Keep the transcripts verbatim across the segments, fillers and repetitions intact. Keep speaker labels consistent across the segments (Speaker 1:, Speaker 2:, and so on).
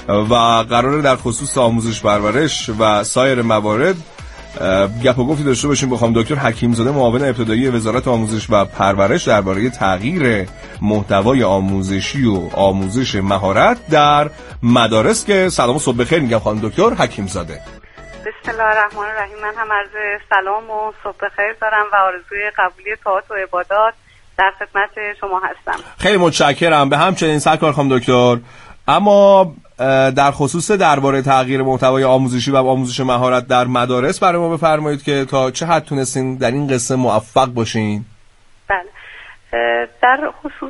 Speaker 1: و قراره در خصوص آموزش پرورش و سایر موارد گپ و گفتی داشته باشیم با خانم دکتر حکیم‌زاده، معاون ابتدایی وزارت آموزش و پرورش، درباره تغییر محتوای آموزشی و آموزش مهارت در مدارس. که سلام و صبح بخیر میگم خانم دکتر حکیم‌زاده.
Speaker 2: بسم الله الرحمن الرحیم. من هم عرض سلام و صبح بخیر دارم و آرزوی قبولی طاعات و عبادات در خدمت شما هستم.
Speaker 1: خیلی متشکرم. به همچنین سرکار خانم دکتر، اما در خصوص درباره تغییر محتوای آموزشی و آموزش مهارت در مدارس برای ما بفرمایید که تا چه حد تونستین در این قصه موفق باشین؟
Speaker 2: بله، در خصوص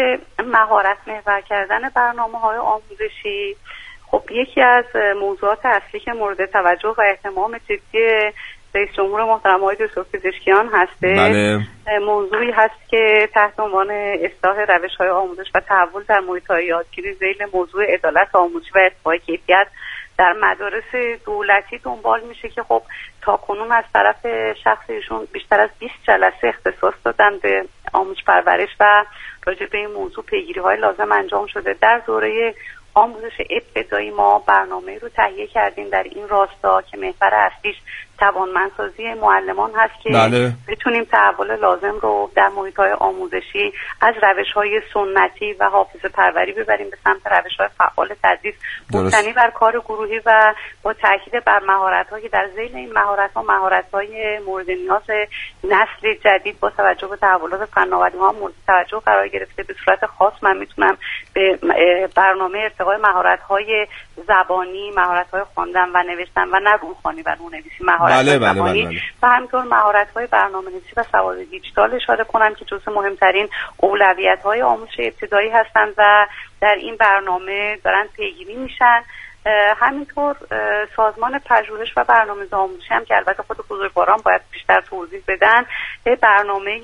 Speaker 2: مهارت محور کردن برنامه‌های آموزشی، خب یکی از موضوعات اصلی که مورد توجه و اهتمام جدی رئیس جمهور محترم آقای دکتر پزشکیان هسته،
Speaker 1: بله.
Speaker 2: موضوعی هست که تحت عنوان اصلاح روش‌های آموزش و تحول در محیط‌های یادگیری ذیل موضوع عدالت آموزشی و ارتقای کیفیت در مدارس دولتی دنبال میشه که خب تاکنون از طرف شخص ایشون بیشتر از بیست جلسه اختصاص دادن به آموزش پرورش و راجع به این موضوع پیگیری‌های لازم انجام شده. در دوره آموزش ابتدایی ما برنامه رو تهیه کردیم در این راستا که محور اصلیش توانمندسازی معلمان هست که
Speaker 1: بله.
Speaker 2: بتونیم تحول لازم رو در محیط‌های آموزشی از روش‌های سنتی و حافظه پروری ببریم به سمت روش‌های فعال تدریس مبتنی بر کار گروهی و با تاکید بر مهارت‌هایی که در ذیل این مهارت‌ها مهارت‌های مورد نیاز نسل جدید با توجه به تحولات فناوری‌ها مورد توجه قرار گرفته. به صورت خاص من میتونم به برنامه ارتقای مهارت‌های زبانی، مهارت‌های خواندن و نوشتن و نه روحانی و نونویسی، مهارت
Speaker 1: بله بله بله بله.
Speaker 2: و همینطور مهارت‌های برنامه‌نویسی و سواد دیجیتال اشاره کنم که جزو مهمترین اولویت‌های آموزش ابتدایی هستند و در این برنامه دارن پیگیری میشن. همینطور سازمان پژوهش و برنامه‌ریزی آموزشی هم که البته خود بزرگواران باید بیشتر توضیح بدن، برنامه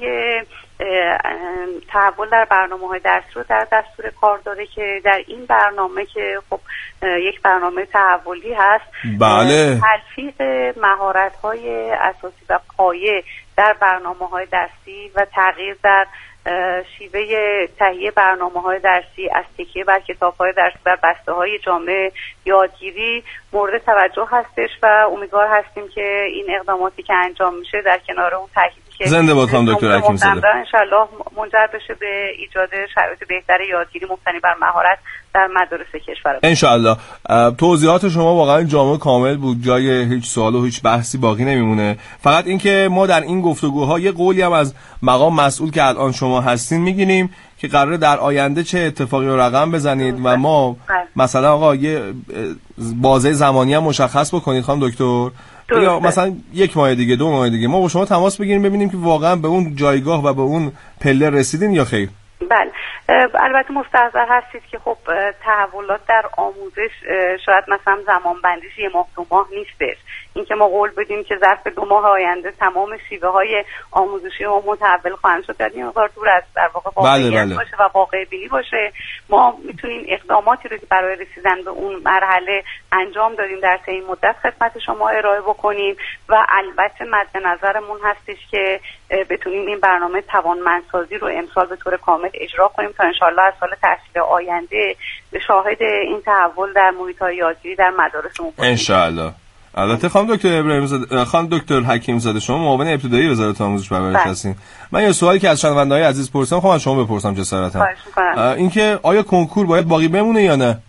Speaker 2: تحول در برنامه‌های درسی رو در دستور کار داره که در این برنامه که خب یک برنامه تحولی هست،
Speaker 1: بله،
Speaker 2: تلفیق مهارت‌های اساسی و پایه در برنامه‌های درسی و تغییر در شیوه تهیه برنامه‌های درسی از تکیه بر کتاب‌های درسی بر بسته‌های جامع یادگیری مورد توجه هستش و امیدوار هستیم که این اقداماتی که انجام میشه در کنار اون تاکیدی که
Speaker 1: زنده باد خانم دکتر حکیم‌زاده
Speaker 2: ان شاءالله منجر بشه به ایجاد شرایط بهتر یادگیری مبتنی بر مهارت در مدارس کشور.
Speaker 1: ان شاءالله. توضیحات شما واقعا جامع کامل بود، جای هیچ سوال و هیچ بحثی باقی نمیمونه. فقط اینکه ما در این گفتگوها یه قولی هم از مقام مسئول که الان شما هستین میگیریم که قراره در آینده چه اتفاقی رو رقم بزنید و ما مثلا آقا یه بازه زمانی هم مشخص بکنید خانم دکتر، یا مثلا یک ماه دیگه، دو ماه دیگه ما با شما تماس بگیریم ببینیم که واقعا به اون جایگاه و به اون پله رسیدین یا خیر.
Speaker 2: بله، البته مستحضر هستید که خب تحولات در آموزش شاید مثلا زمان بندیش یه ماه دو ماه نیستش. اینکه ما قول بدیم که ظرف دو ماه آینده تمام شیوه های آموزشی ما متحول خواهند شد، در این مقدار دور از در واقع واقعیت
Speaker 1: بله بله.
Speaker 2: باشه و واقع بینی باشه. ما میتونیم اقداماتی رو که برای رسیدن به اون مرحله انجام دادیم در طی این مدت خدمت شما ارائه بکنیم و البته مد نظرمون هستش که بتونیم این برنامه توانمندسازی رو امسال به طور کامل اجرا کنیم تا انشالله از سال تحصیل آینده به شاهد این تحول در محیط‌های یادگیری در مدارسمون باشیم
Speaker 1: انشالله. البته خانم دکتر ابراهیم زاده، خانم دکتر حکیم‌زاده، شما معاون ابتدایی وزارت آموزش و پرورش هستین. من یه سوالی که از شنونده‌های عزیز پرسیدم خواهم از شما بپرسم جسارتاً. اینکه آیا کنکور باید باقی بمونه یا نه؟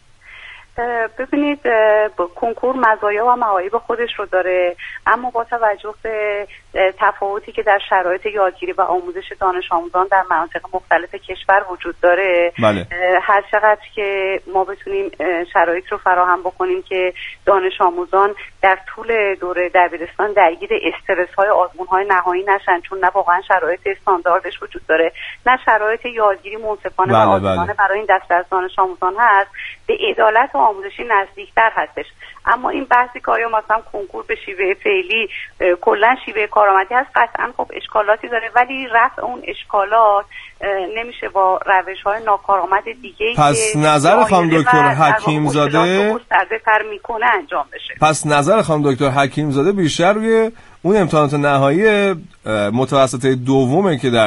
Speaker 2: ببینید کنکور مزایا و معایب خودش رو داره، اما با توجه به تفاوتی که در شرایط یادگیری و آموزش دانش آموزان در مناطق مختلف کشور وجود داره،
Speaker 1: بله.
Speaker 2: هر چقدر که ما بتونیم شرایط رو فراهم بکنیم که دانش آموزان در طول دوره دبیرستان درگیر استرس های آزمون های نهایی نشن، چون نه واقعا شرایط استانداردش وجود داره نه شرایط یادگیری منصفانه
Speaker 1: بله،
Speaker 2: و آزمانه
Speaker 1: بله.
Speaker 2: برای این دسته از دانش آموزان هست، به عدالت آموزشی نزدیکتر هستش. اما این بحثی که آیا مثلا کنکور به شیوه فعلی کلا شیوه کارآمدی هست، قطعا خب اشکالاتی داره، ولی رفع اون اشکالات نمیشه با روش‌های ناکارآمد دیگه‌ای
Speaker 1: پس
Speaker 2: که
Speaker 1: نظر خانم دکتر حکیم‌زاده
Speaker 2: مستقر میکنه انجام بشه.
Speaker 1: پس نظر خانم دکتر حکیم‌زاده بیشتر روی اون امتحانات نهایی متوسطه دومه که در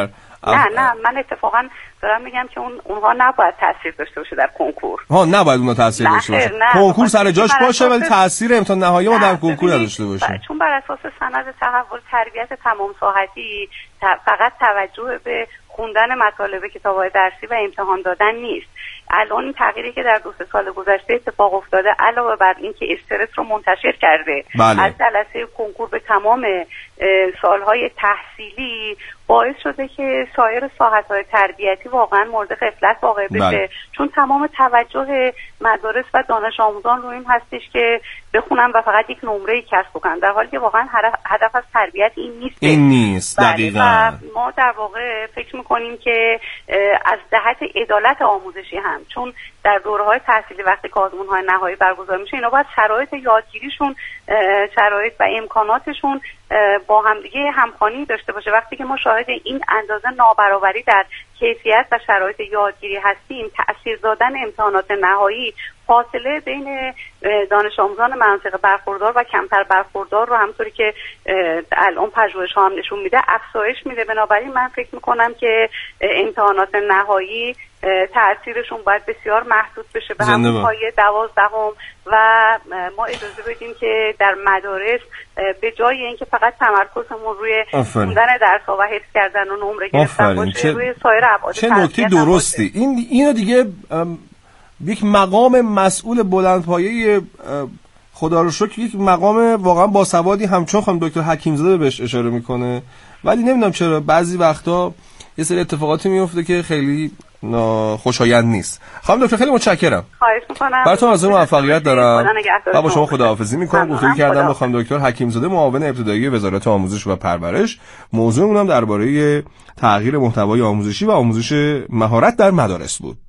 Speaker 2: نه نه من اتفاقا دارم میگم که اون اونها نباید تاثیر داشته باشه در کنکور.
Speaker 1: ها نباید اونها تاثیر داشته باشه. کنکور سر جاش باشه ولی تاثیر امتحان نهایی ما در کنکور نداشته باشه.
Speaker 2: چون بر اساس سند تحول تربیت تمام ساحتی فقط توجه به خوندن مطالب کتاب‌های درسی و امتحان دادن نیست. الان این تغییری که در دو سه سال گذشته اتفاق افتاده علاوه بر این که استرس رو منتشر کرده
Speaker 1: بله.
Speaker 2: از جلسه کنکور به تمام سالهای تحصیلی باعث شده که سایر ساحت‌های تربیتی واقعا مورد غفلت واقع بشه.
Speaker 1: بله.
Speaker 2: چون تمام توجه مدارس و دانش آموزان رو این هستش که بخونن و فقط یک نمره‌ای کسب کنن، در حالی که واقعا هدف از تربیت این نیست.
Speaker 1: این نیست دقیقاً.
Speaker 2: بله. ما در واقع فکر می‌کنیم که از جهت عدالت آموزشی هم، چون در دوره‌های تحصیلی وقتی که آزمون‌های نهایی برگزار میشه اینا باید شرایط یادگیریشون، شرایط و امکاناتشون با همدیگه همخوانی داشته باشه. وقتی که ما شاهد این اندازه نابرابری در کیفیت و شرایط یادگیری هستیم، تأثیر دادن امتحانات نهایی فاصله بین دانش آموزان مناطق برخوردار و کمتر برخوردار رو همونطوری که الان پژوهش‌ها هم نشون میده افزایش میده. بنابراین من فکر میکنم که امتحانات نهایی تأثیرشون باید بسیار محدود بشه به همون پایه دوازدهم و ما اجازه بدیم که در مدارس به جای اینکه فقط تمرکزمون روی خوندن درس‌ها و حفظ کردن و نمره گرفتن باشه چه... روی سایر ابعاد
Speaker 1: چه نکته درستی. این اینو دیگه یک مقام مسئول بلندپایه خدا رو شکر، یک مقام واقعا باسوادی همچون خانم دکتر حکیمزاده بهش اشاره میکنه، ولی نمیدونم چرا بعضی وقتا یه سری اتفاقاتی میفته که خیلی خوشایند نیست. خانم دکتر خیلی متشکرم.
Speaker 2: خواهش میکنم.
Speaker 1: براتون آرزوی موفقیت دارم و با شما خداحافظی میکنم. گفتگو کردم با خانم دکتر حکیمزاده معاون ابتدایی وزارت آموزش و پرورش. موضوعمون هم درباره تغییر محتوای آموزشی و آموزش مهارت در مدارس بود.